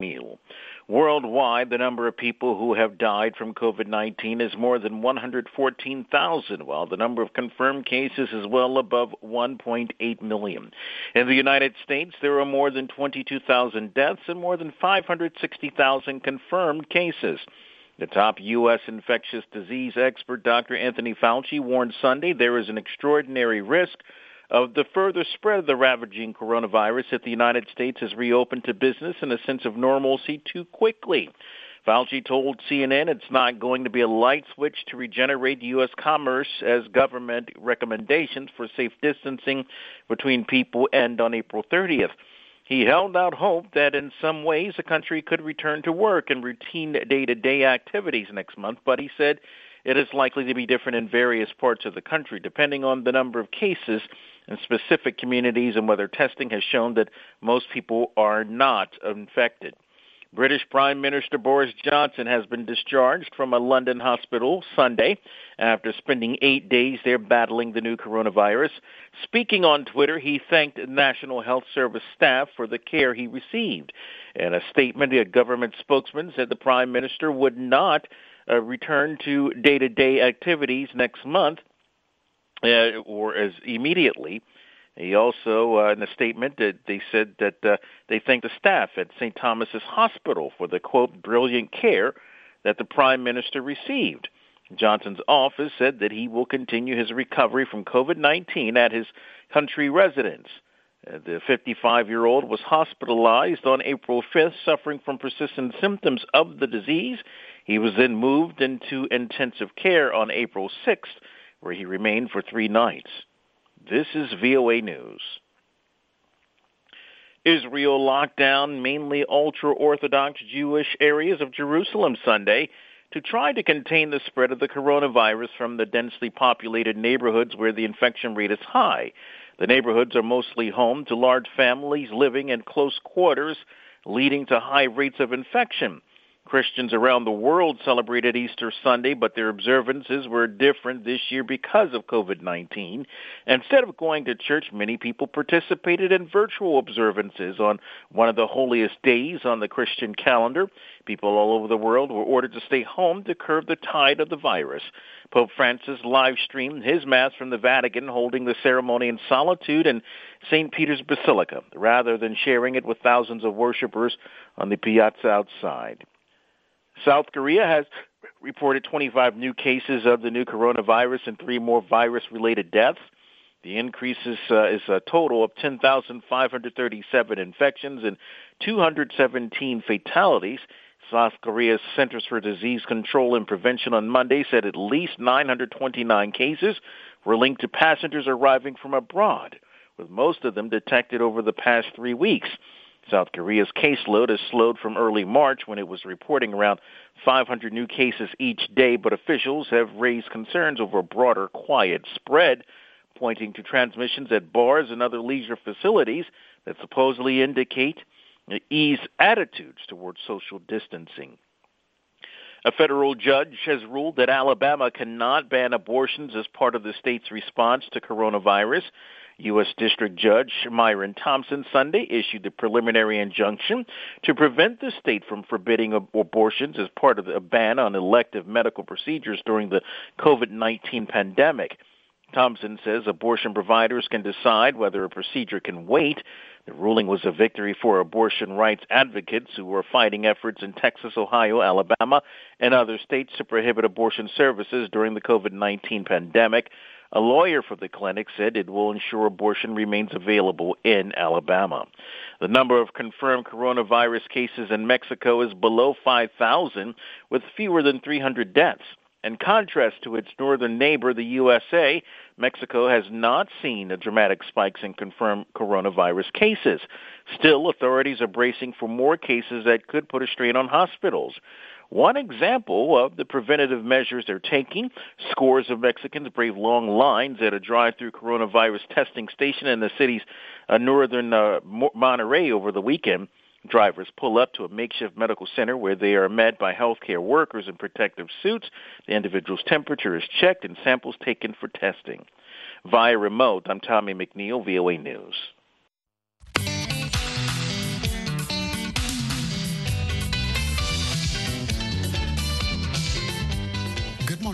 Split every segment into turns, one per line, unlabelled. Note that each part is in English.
McNeil. Worldwide, the number of people who have died from COVID-19 is more than 114,000, while the number of confirmed cases is well above 1.8 million. In the United States, there are more than 22,000 deaths and more than 560,000 confirmed cases. The top U.S. infectious disease expert, Dr. Anthony Fauci, warned Sunday there is an extraordinary risk of the further spread of the ravaging coronavirus if the United States is reopened to business and a sense of normalcy too quickly. Fauci told CNN it's not going to be a light switch to regenerate U.S. commerce as government recommendations for safe distancing between people end on April 30th. He held out hope that in some ways the country could return to work and routine day-to-day activities next month, but he said it is likely to be different in various parts of the country, depending on the number of cases in specific communities and whether testing has shown that most people are not infected. British Prime Minister Boris Johnson has been discharged from a London hospital Sunday after spending 8 days there battling the new coronavirus. Speaking on Twitter, he thanked National Health Service staff for the care he received. In a statement, a government spokesman said the Prime Minister would not return to day-to-day activities next month or as immediately. He also, in a statement, they said that they thanked the staff at St. Thomas's Hospital for the, quote, brilliant care that the Prime Minister received. Johnson's office said that he will continue his recovery from COVID-19 at his country residence. The 55-year-old was hospitalized on April 5th, suffering from persistent symptoms of the disease. He was then moved into intensive care on April 6th, where he remained for 3 nights. This is VOA News. Israel locked down mainly ultra-Orthodox Jewish areas of Jerusalem Sunday to try to contain the spread of the coronavirus from the densely populated neighborhoods where the infection rate is high. The neighborhoods are mostly home to large families living in close quarters, leading to high rates of infection. Christians around the world celebrated Easter Sunday, but their observances were different this year because of COVID-19. Instead of going to church, many people participated in virtual observances on one of the holiest days on the Christian calendar. People all over the world were ordered to stay home to curb the tide of the virus. Pope Francis live-streamed his Mass from the Vatican, holding the ceremony in solitude in St. Peter's Basilica, rather than sharing it with thousands of worshipers on the piazza outside. South Korea has reported 25 new cases of the new coronavirus and 3 more virus-related deaths. The increase is a total of 10,537 infections and 217 fatalities. South Korea's Centers for Disease Control and Prevention on Monday said at least 929 cases were linked to passengers arriving from abroad, with most of them detected over the past 3 weeks. South Korea's caseload has slowed from early March when it was reporting around 500 new cases each day, but officials have raised concerns over a broader quiet spread, pointing to transmissions at bars and other leisure facilities that supposedly indicate eased attitudes towards social distancing. A federal judge has ruled that Alabama cannot ban abortions as part of the state's response to coronavirus. U.S. District Judge Myron Thompson Sunday issued the preliminary injunction to prevent the state from forbidding abortions as part of a ban on elective medical procedures during the COVID-19 pandemic. Thompson says abortion providers can decide whether a procedure can wait. The ruling was a victory for abortion rights advocates who were fighting efforts in Texas, Ohio, Alabama, and other states to prohibit abortion services during the COVID-19 pandemic. A lawyer for the clinic said it will ensure abortion remains available in Alabama. The number of confirmed coronavirus cases in Mexico is below 5,000, with fewer than 300 deaths. In contrast to its northern neighbor, the USA, Mexico has not seen dramatic spikes in confirmed coronavirus cases. Still, authorities are bracing for more cases that could put a strain on hospitals. One example of the preventative measures they're taking, scores of Mexicans brave long lines at a drive-through coronavirus testing station in the city's northern Monterrey over the weekend. Drivers pull up to a makeshift medical center where they are met by healthcare workers in protective suits. The individual's temperature is checked and samples taken for testing. Via remote, I'm Tommy McNeil, VOA News.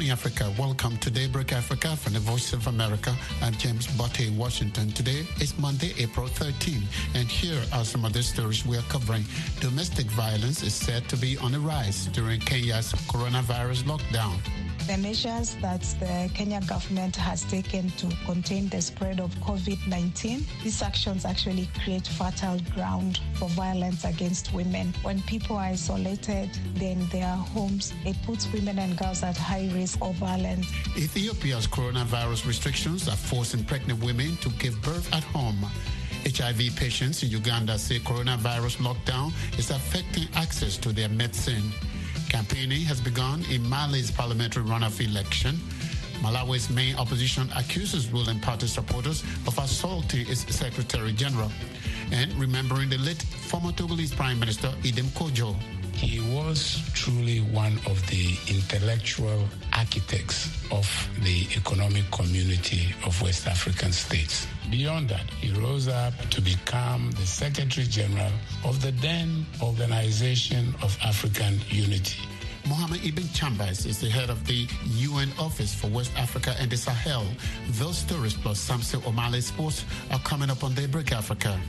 morning, Africa. Welcome to Daybreak Africa from the Voice of America. I'm James Botte in Washington. Today is Monday, April 13, and here are some of the stories we are covering. Domestic violence is said to be on the rise during Kenya's coronavirus lockdown.
The measures that the Kenya government has taken to contain the spread of COVID-19, these actions actually create fertile ground for violence against women. When people are isolated in their homes, it puts women and girls at high risk of violence.
Ethiopia's coronavirus restrictions are forcing pregnant women to give birth at home. HIV patients in Uganda say coronavirus lockdown is affecting access to their medicine. Campaigning has begun in Mali's parliamentary runoff election. Malawi's main opposition accuses ruling party supporters of assaulting its Secretary General. And remembering the late former Togolese Prime Minister Idem Kojo.
He was truly one of the intellectual architects of the economic community of West African states. Beyond that, he rose up to become the Secretary General of the then Organization of African Unity.
Mohamed Ibn Chambers is the head of the UN Office for West Africa and the Sahel. Those stories plus Samson O'Malley Sports are coming up on Daybreak Africa.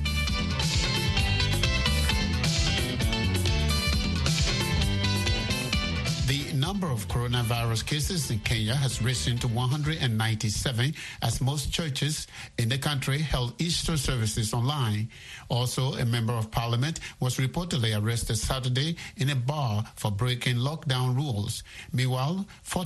The number of coronavirus cases in Kenya has risen to 197 as most churches in the country held Easter services online. Also, a member of parliament was reportedly arrested Saturday in a bar for breaking lockdown rules. Meanwhile,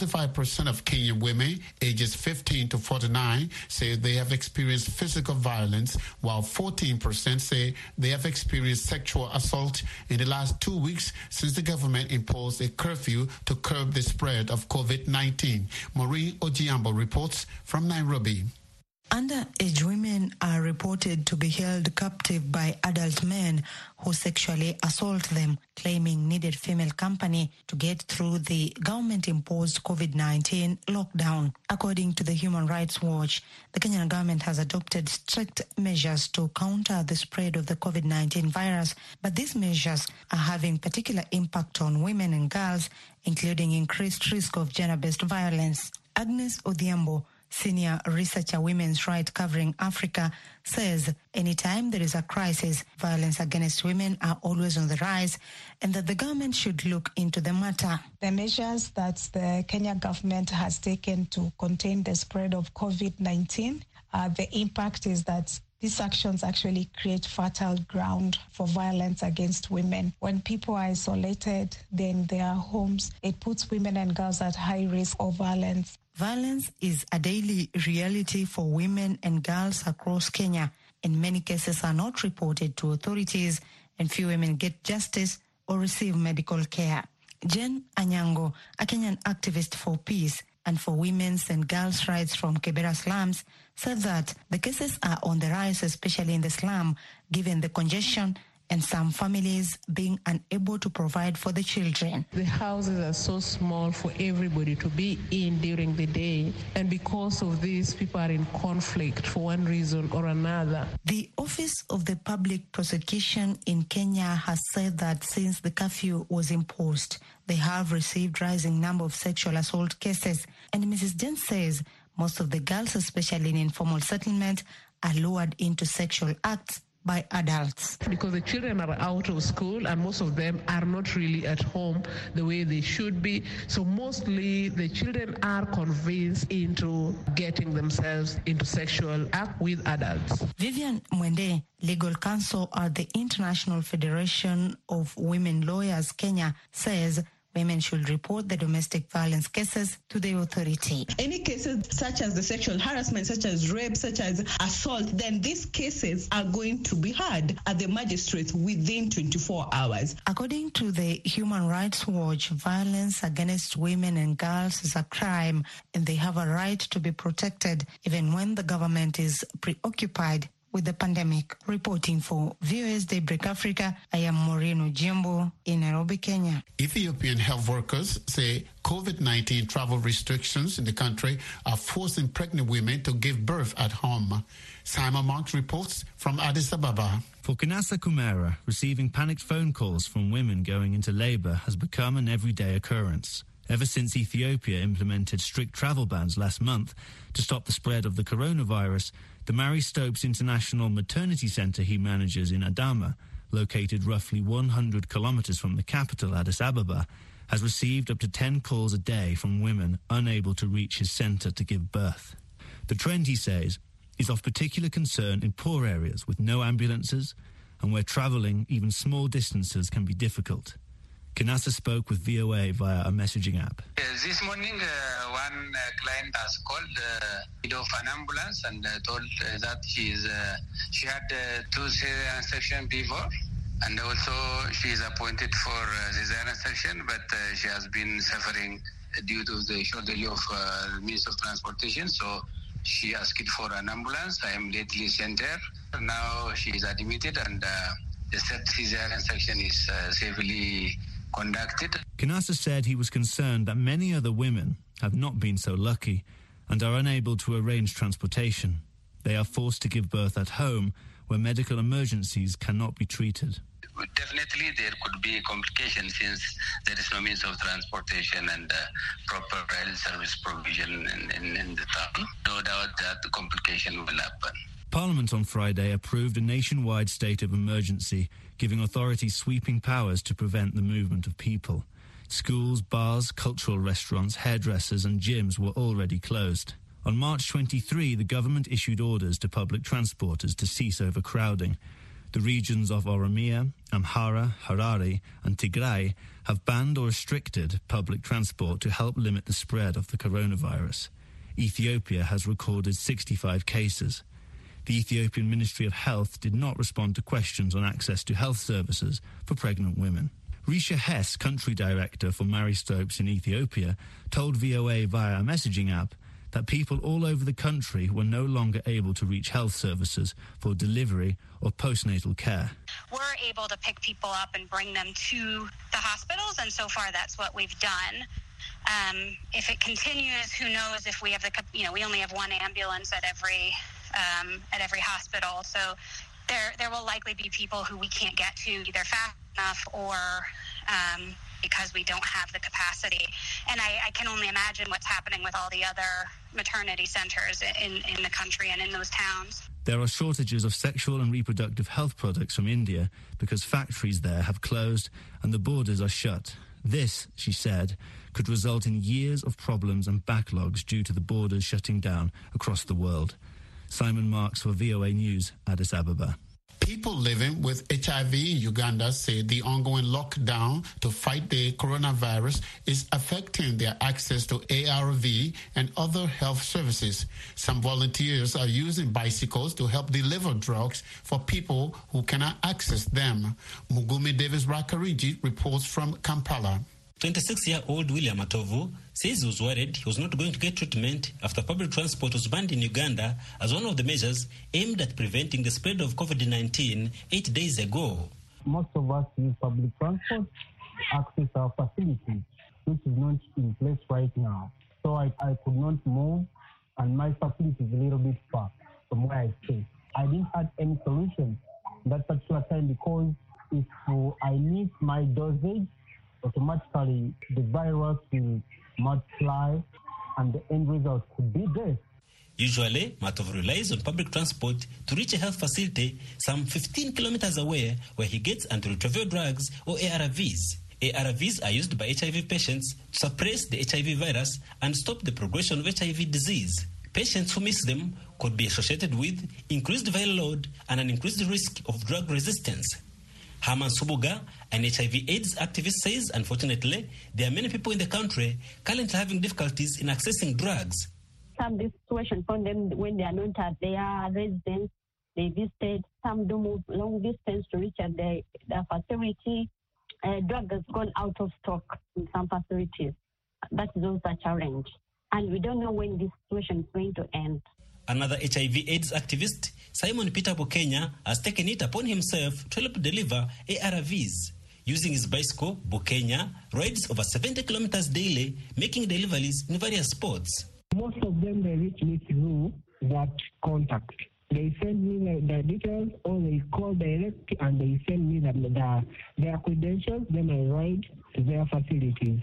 45% of Kenyan women ages 15 to 49 say they have experienced physical violence, while 14% say they have experienced sexual assault in the last 2 weeks since the government imposed a curfew to curb the spread of COVID-19. Maureen Ojiambo reports from Nairobi.
Underage women are reported to be held captive by adult men who sexually assault them, claiming needed female company to get through the government-imposed COVID-19 lockdown. According to the Human Rights Watch, the Kenyan government has adopted strict measures to counter the spread of the COVID-19 virus, but these measures are having particular impact on women and girls, including increased risk of gender-based violence. Agnes Odhiambo, senior researcher Women's Rights Covering Africa, says anytime there is a crisis, violence against women are always on the rise and that the government should look into the matter.
The measures that the Kenya government has taken to contain the spread of COVID-19, the impact is that these actions actually create fertile ground for violence against women. When people are isolated in their homes, it puts women and girls at high risk of violence.
Violence is a daily reality for women and girls across Kenya. In many cases are not reported to authorities and few women get justice or receive medical care. Jen Anyango, a Kenyan activist for peace and for women's and girls' rights from Kibera slums, said that the cases are on the rise, especially in the slum, given the congestion and some families being unable to provide for the children.
The houses are so small for everybody to be in during the day, and because of this, people are in conflict for one reason or another.
The Office of the Public Prosecution in Kenya has said that since the curfew was imposed, they have received rising number of sexual assault cases. And Mrs. Jen says most of the girls, especially in informal settlement, are lured into sexual acts by adults.
Because the children are out of school and most of them are not really at home the way they should be. So mostly the children are convinced into getting themselves into sexual act with adults.
Vivian Mwende, legal counsel at the International Federation of Women Lawyers Kenya, says women should report the domestic violence cases to the authority.
Any cases such as the sexual harassment, such as rape, such as assault, then these cases are going to be heard at the magistrate within 24 hours.
According to the Human Rights Watch, violence against women and girls is a crime and they have a right to be protected even when the government is preoccupied with the pandemic. Reporting for VOS Daybreak Africa, I am Maureen Ojiambo in Nairobi, Kenya.
Ethiopian health workers say COVID-19 travel restrictions in the country are forcing pregnant women to give birth at home. Simon Marks reports from Addis Ababa.
For Kanasa Kumera, receiving panicked phone calls from women going into labour has become an everyday occurrence. Ever since Ethiopia implemented strict travel bans last month to stop the spread of the coronavirus, the Marie Stopes International Maternity Centre he manages in Adama, located roughly 100 kilometres from the capital, Addis Ababa, has received up to 10 calls a day from women unable to reach his centre to give birth. The trend, he says, is of particular concern in poor areas with no ambulances and where travelling even small distances can be difficult. Kinassa spoke with VOA via a messaging app.
This morning, one client has called of an ambulance and told that she had 2 cesarean section before, and also she is appointed for cesarean section, but she has been suffering due to the shortage of means of transportation. So she asked for an ambulance. I immediately sent her. Now she is admitted, and the third cesarean section is safely conducted.
Kinassa said he was concerned that many other women have not been so lucky and are unable to arrange transportation. They are forced to give birth at home where medical emergencies cannot be treated.
Definitely there could be complications since there is no means of transportation and proper health service provision in the town. No doubt that the complication will happen.
Parliament on Friday approved a nationwide state of emergency, giving authorities sweeping powers to prevent the movement of people. Schools, bars, cultural restaurants, hairdressers and gyms were already closed. On March 23, the government issued orders to public transporters to cease overcrowding. The regions of Oromia, Amhara, Harare and Tigray have banned or restricted public transport to help limit the spread of the coronavirus. Ethiopia has recorded 65 cases. The Ethiopian Ministry of Health did not respond to questions on access to health services for pregnant women. Risha Hess, country director for Marie Stopes in Ethiopia, told VOA via a messaging app that people all over the country were no longer able to reach health services for delivery or postnatal care.
We're able to pick people up and bring them to the hospitals, and so far that's what we've done. If it continues, who knows if we have we only have one ambulance at every hospital, so there will likely be people who we can't get to either fast enough or because we don't have the capacity. And I can only imagine what's happening with all the other maternity centers in the country and in those towns.
There are shortages of sexual and reproductive health products from India because factories there have closed and the borders are shut. This, she said, could result in years of problems and backlogs due to the borders shutting down across the world. Simon Marks for VOA News, Addis Ababa.
People living with HIV in Uganda say the ongoing lockdown to fight the coronavirus is affecting their access to ARV and other health services. Some volunteers are using bicycles to help deliver drugs for people who cannot access them. Mugumi Davis Rakariji reports from Kampala.
26-year-old William Matovu says he was worried he was not going to get treatment after public transport was banned in Uganda as one of the measures aimed at preventing the spread of COVID-19 8 days ago.
Most of us use public transport to access our facilities, which is not in place right now. So I could not move, and my facility is a little bit far from where I stay. I didn't have any solution that particular time because if I miss my dosage, automatically the virus will multiply and the end result could be death.
Usually, Matov relies on public transport to reach a health facility some 15 kilometers away where he gets antiretroviral drugs or ARVs. ARVs are used by HIV patients to suppress the HIV virus and stop the progression of HIV disease. Patients who miss them could be associated with increased viral load and an increased risk of drug resistance. Herman Subuga, an HIV/AIDS activist, says, unfortunately, there are many people in the country currently having difficulties in accessing drugs.
Some situation for them when they are not at their residence, they visited. Some do move long distance to reach at their facility. Drug has gone out of stock in some facilities. That is also a challenge. And we don't know when this situation is going to end.
Another HIV/AIDS activist, Simon Peter Bukenya, has taken it upon himself to help deliver ARVs. Using his bicycle, Bukenya rides over 70 kilometers daily, making deliveries in various spots.
Most of them, they reach me through that contact. They send me the details, or they call direct and they send me their credentials, then I ride to their facilities.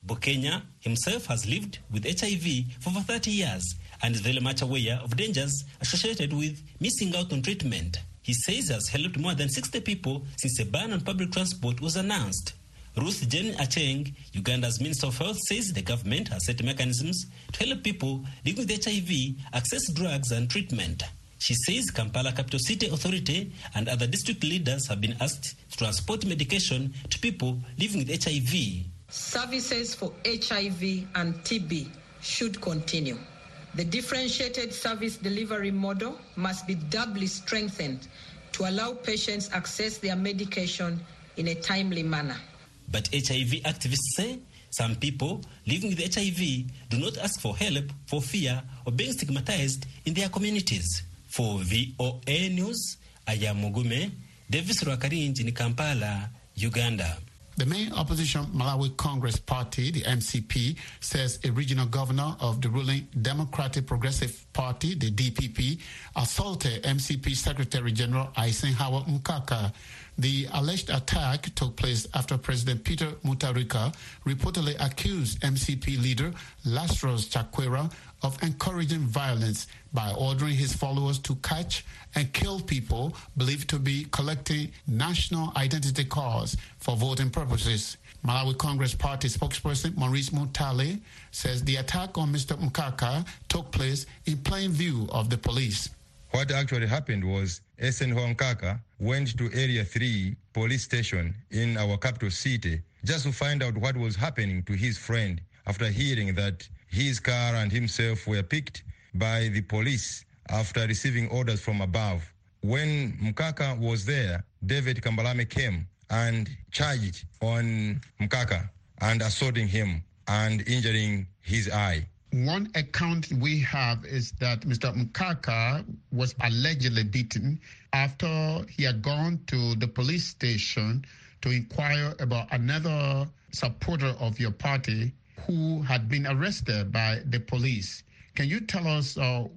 Bukenya himself has lived with HIV for over 30 years and is very much aware of dangers associated with missing out on treatment. He says he has helped more than 60 people since a ban on public transport was announced. Ruth Jane Acheng, Uganda's Minister of Health, says the government has set mechanisms to help people living with HIV access drugs and treatment. She says Kampala Capital City Authority and other district leaders have been asked to transport medication to people living with HIV.
Services for HIV and TB should continue. The differentiated service delivery model must be doubly strengthened to allow patients access their medication in a timely manner.
But HIV activists say some people living with HIV do not ask for help for fear of being stigmatized in their communities. For VOA News, I am Mugume, Davis Rwakarinji in Kampala, Uganda.
The main opposition Malawi Congress Party, the MCP, says a regional governor of the ruling Democratic Progressive Party, the DPP, assaulted MCP Secretary General Eisenhower Mkaka. The alleged attack took place after President Peter Mutharika reportedly accused MCP leader Lazarus Chakwera of encouraging violence by ordering his followers to catch and kill people believed to be collecting national identity cards for voting purposes. Malawi Congress Party spokesperson Maurice Mutale says the attack on Mr. Mkaka took place in plain view of the police.
What actually happened was Eisenhower Mkaka went to Area 3 police station in our capital city just to find out what was happening to his friend after hearing that his car and himself were picked by the police after receiving orders from above. When Mkaka was there, David Kambalame came and charged on Mkaka and assaulting him and injuring his eye.
One account we have is that Mr. Mkaka was allegedly beaten after he had gone to the police station to inquire about another supporter of your party who had been arrested by the police. Can you tell us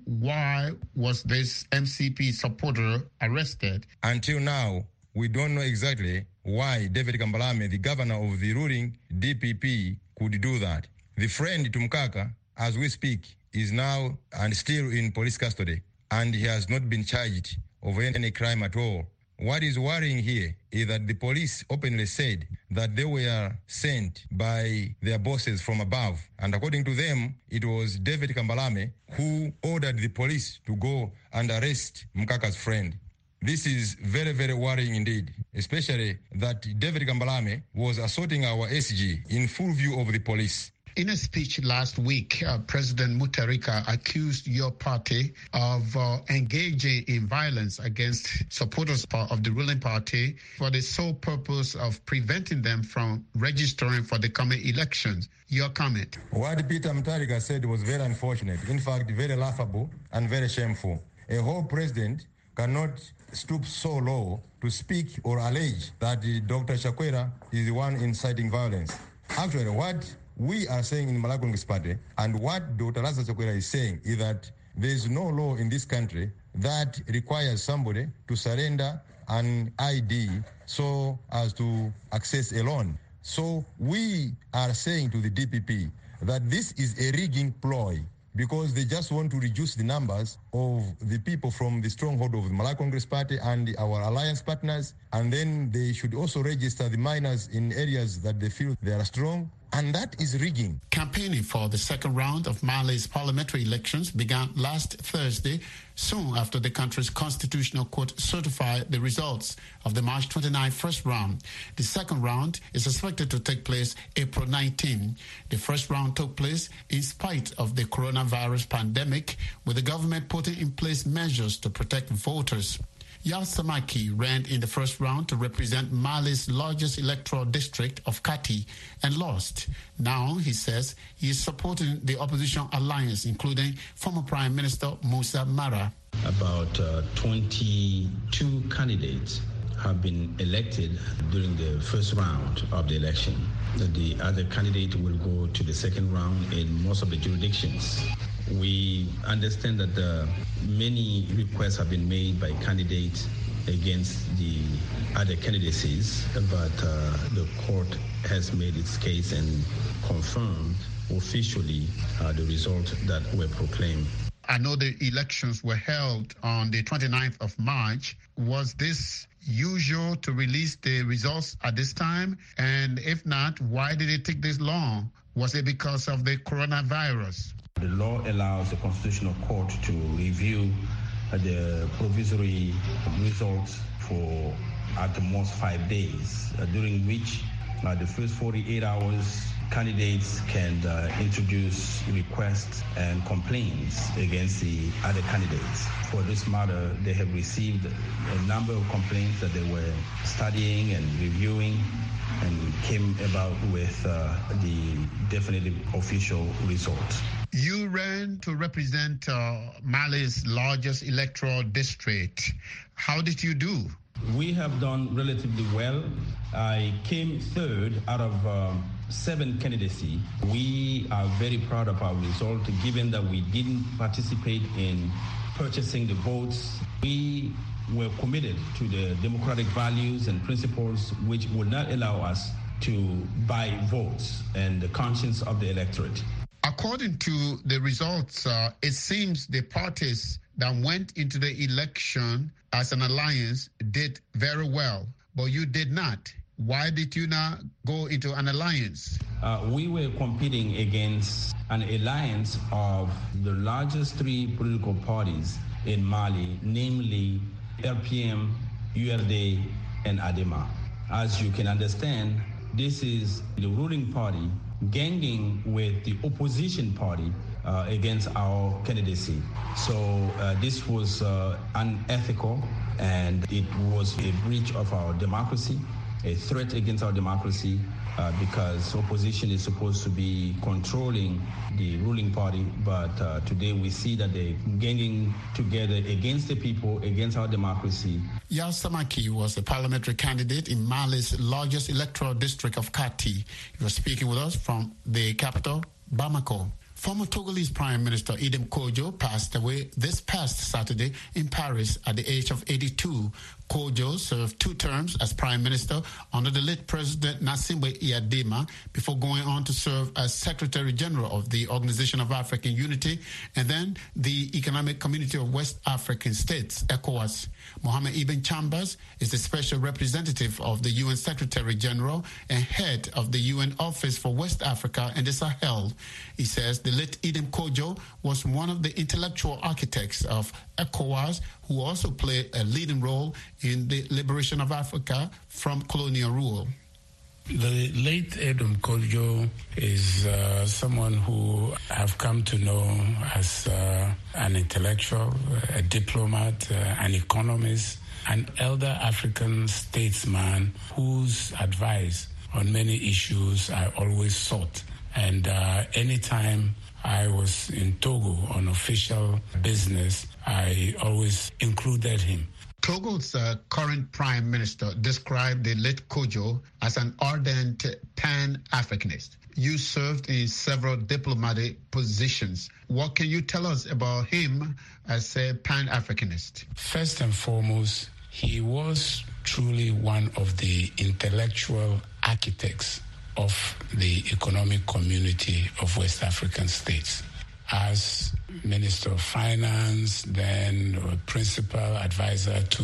why was this MCP supporter arrested?
Until now, we don't know exactly why David Kambalame, the governor of the ruling DPP, could do that. The friend to Mkaka, as we speak, is now and still in police custody, and he has not been charged of any crime at all. What is worrying here is that the police openly said that they were sent by their bosses from above, and according to them, it was David Kambalame who ordered the police to go and arrest Mkaka's friend. This is very, very worrying indeed, especially that David Kambalame was assaulting our SG in full view of the police.
In a speech last week, President Mutharika accused your party of engaging in violence against supporters of the ruling party for the sole purpose of preventing them from registering for the coming elections. Your comment?
What Peter Mutharika said was very unfortunate, in fact, very laughable and very shameful. A whole president cannot stoop so low to speak or allege that Dr. Chakwera is the one inciting violence. Actually, what we are saying in Malawi Congress Party and what Dr. Lazarus Chakwera is saying is that there is no law in this country that requires somebody to surrender an ID so as to access a loan. So we are saying to the DPP that this is a rigging ploy because they just want to reduce the numbers of the people from the stronghold of the Malawi Congress Party and our alliance partners, and then they should also register the minors in areas that they feel they are strong. And that is rigging.
Campaigning for the second round of Mali's parliamentary elections began last Thursday, soon after the country's constitutional court certified the results of the March 29 first round. The second round is expected to take place April 19. The first round took place in spite of the coronavirus pandemic, with the government putting in place measures to protect voters. Yal Samaki ran in the first round to represent Mali's largest electoral district of Kati and lost. Now, he says, he is supporting the opposition alliance, including former Prime Minister Musa Mara.
About 22 candidates have been elected during the first round of the election. The other candidate will go to the second round in most of the jurisdictions. We understand that many requests have been made by candidates against the other candidacies, but the court has made its case and confirmed officially the result that were proclaimed.
I know the elections were held on the 29th of March. Was this usual to release the results at this time? And if not, why did it take this long? Was it because of the coronavirus?
The law allows the Constitutional Court to review the provisory results for at the most 5 days, during which the first 48 hours candidates can introduce requests and complaints against the other candidates. For this matter, they have received a number of complaints that they were studying and reviewing, and came about with the definitive official result.
You ran to represent Mali's largest electoral district. How did you do?
We have done relatively well. I came third out of 7 candidacy. We are very proud of our result, given that we didn't participate in purchasing the votes. We were committed to the democratic values and principles which would not allow us to buy votes and the conscience of the electorate.
According to the results, it seems the parties that went into the election as an alliance did very well, but you did not. Why did you not go into an alliance?
We were competing against an alliance of the largest 3 political parties in Mali, namely RPM, URD, and ADEMA. As you can understand, this is the ruling party ganging with the opposition party against our candidacy. So this was unethical, and it was a breach of our democracy, a threat against our democracy, because opposition is supposed to be controlling the ruling party, but today we see that they're ganging together against the people, against our democracy.
Yal Samaki was a parliamentary candidate in Mali's largest electoral district of Kati. He was speaking with us from the capital, Bamako. Former Togolese Prime Minister Idem Kojo passed away this past Saturday in Paris at the age of 82. Kojo served 2 terms as Prime Minister under the late President Gnassingbé Eyadema before going on to serve as Secretary General of the Organization of African Unity and then the Economic Community of West African States, ECOWAS. Mohamed Ibn Chambers is the Special Representative of the UN Secretary General and head of the UN Office for West Africa and the Sahel. He says the late Idem Kojo was one of the intellectual architects of ECOWAS, who also played a leading role in the liberation of Africa from colonial rule.
The late Idem Kojo is someone who I've come to know as an intellectual, a diplomat, an economist, an elder African statesman whose advice on many issues I always sought. And anytime I was in Togo on official business, I always included him.
Togo's current Prime Minister described the late Kojo as an ardent Pan-Africanist. You served in several diplomatic positions. What can you tell us about him as a Pan-Africanist?
First and foremost, he was truly one of the intellectual architects of the economic community of West African states. As Minister of Finance, then principal advisor to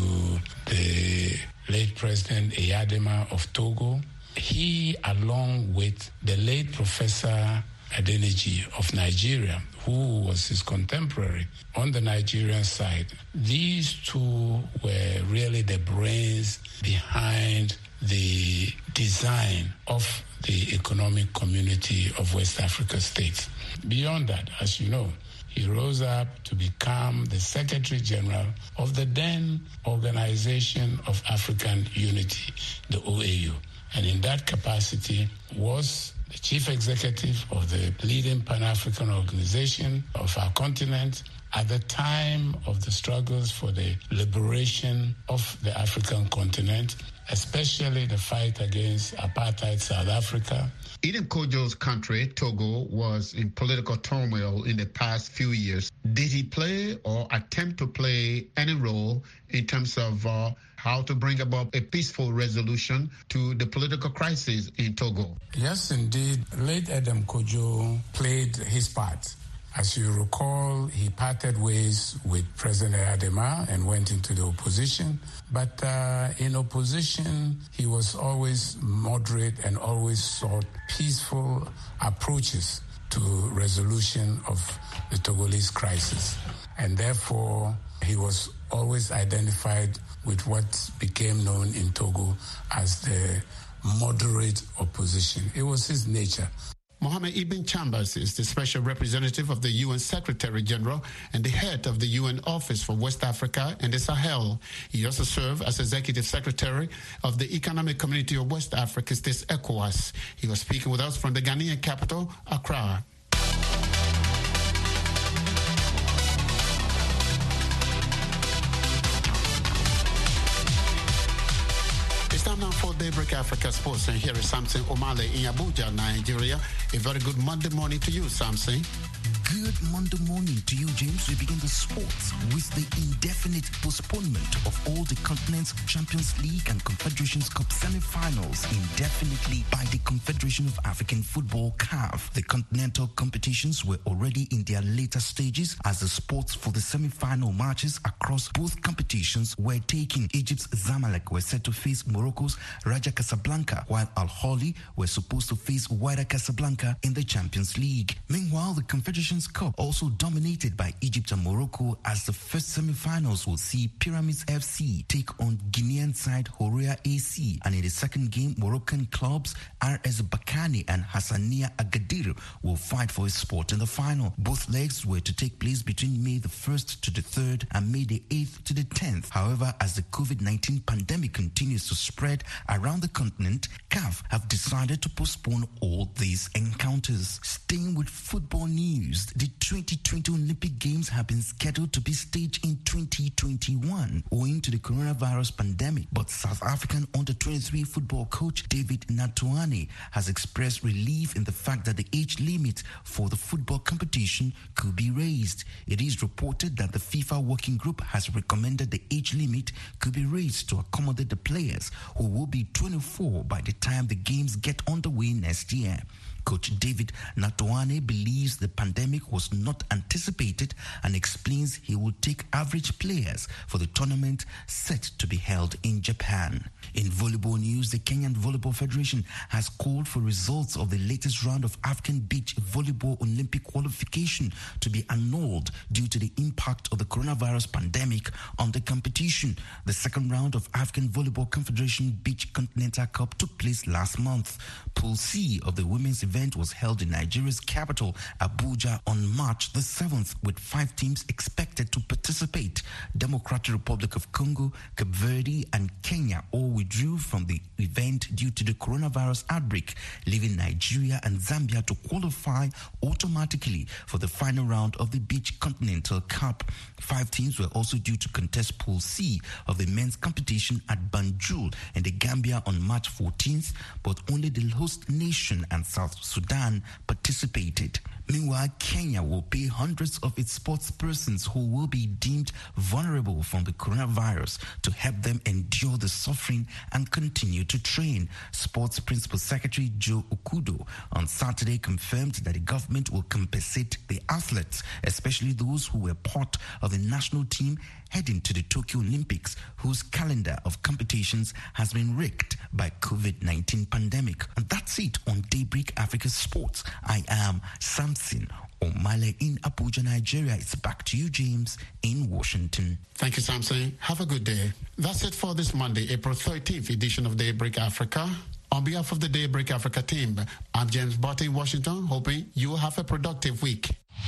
the late President Eyadema of Togo, he, along with the late Professor Adeniji of Nigeria, who was his contemporary on the Nigerian side, these 2 were really the brains behind the design of the economic community of West Africa states. Beyond that, as you know, he rose up to become the Secretary General of the then Organization of African Unity, the OAU. And in that capacity was the Chief Executive of the leading Pan-African organization of our continent at the time of the struggles for the liberation of the African continent, especially the fight against apartheid South Africa.
Idem Kojo's country, Togo, was in political turmoil in the past few years. Did he play or attempt to play any role in terms of how to bring about a peaceful resolution to the political crisis in Togo.
Yes, indeed. Late Edem Kojo played his part. As you recall, he parted ways with President Adema and went into the opposition. But in opposition, he was always moderate and always sought peaceful approaches to resolution of the Togolese crisis. And therefore, he was always identified with what became known in Togo as the moderate opposition. It was his nature.
Mohamed Ibn Chambers is the special representative of the UN Secretary General and the head of the UN Office for West Africa and the Sahel. He also served as Executive Secretary of the Economic Community of West Africa States, ECOWAS. He was speaking with us from the Ghanaian capital, Accra. It's time now for Daybreak Africa Sports, and here is Samson Omale in Abuja, Nigeria. A very good Monday morning to you, Samson.
Good Monday morning to you, James. We begin the sports with the indefinite postponement of all the continent's Champions League and Confederations Cup semi-finals indefinitely by the Confederation of African Football, CAF. The continental competitions were already in their later stages as the spots for the semi-final matches across both competitions were taken. Egypt's Zamalek were set to face Morocco's Raja Casablanca, while Al Ahly were supposed to face Wydad Casablanca in the Champions League. Meanwhile, the Confederations Cup, also dominated by Egypt and Morocco, as the first semi-finals will see Pyramids FC take on Guinean side Horea AC, and in the second game, Moroccan clubs RS Bakani and Hassania Agadir will fight for a spot in the final. Both legs were to take place between May the 1st to the 3rd and May the 8th to the 10th. However, as the COVID-19 pandemic continues to spread around the continent, CAF have decided to postpone all these encounters. Staying with football news, the 2020 Olympic Games have been scheduled to be staged in 2021 owing to the coronavirus pandemic, but South African under-23 football coach David Natuane has expressed relief in the fact that the age limit for the football competition could be raised. It is reported that the FIFA working group has recommended the age limit could be raised to accommodate the players who will be 24 by the time the games get underway next year. Coach David Natuane believes the pandemic was not anticipated and explains he will take average players for the tournament set to be held in Japan. In volleyball news, the Kenyan Volleyball Federation has called for results of the latest round of African Beach Volleyball Olympic qualification to be annulled due to the impact of the coronavirus pandemic on the competition. The second round of African Volleyball Confederation Beach Continental Cup took place last month. Pool C of the women's event was held in Nigeria's capital, Abuja, on March the 7th, with 5 teams expected to participate. Democratic Republic of Congo, Cape Verde, and Kenya all withdrew from the event due to the coronavirus outbreak, leaving Nigeria and Zambia to qualify automatically for the final round of the Beach Continental Cup. 5 teams were also due to contest Pool C of the men's competition at Banjul in the Gambia on March 14th, but only the host nation and South Sudan participated. Meanwhile, Kenya will pay hundreds of its sports persons who will be deemed vulnerable from the coronavirus to help them endure the suffering and continue to train. Sports Principal Secretary Joe Okudo on Saturday confirmed that the government will compensate the athletes, especially those who were part of the national team heading to the Tokyo Olympics, whose calendar of competitions has been wrecked by COVID-19 pandemic. And that's it on Daybreak Africa Sports. I am Samson Omale in Abuja, Nigeria. It's back to you, James, in Washington.
Thank you, Samson. Have a good day. That's it for this Monday, April 13th edition of Daybreak Africa. On behalf of the Daybreak Africa team, I'm James Botte in Washington, hoping you will have a productive week.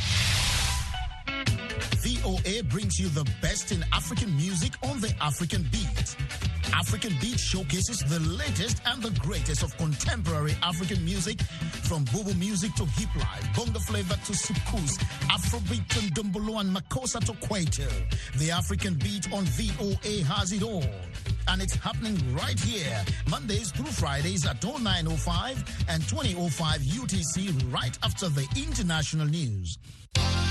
VOA brings you the best in African music on the African Beat. African Beat showcases the latest and the greatest of contemporary African music, from Bobo music to hip life, bongo flavor to soukous, Afrobeat to Ndombolo and Makossa to Kwaito. The African Beat on VOA has it all. And it's happening right here, Mondays through Fridays at 09:05 and 20:05 UTC, right after the international news.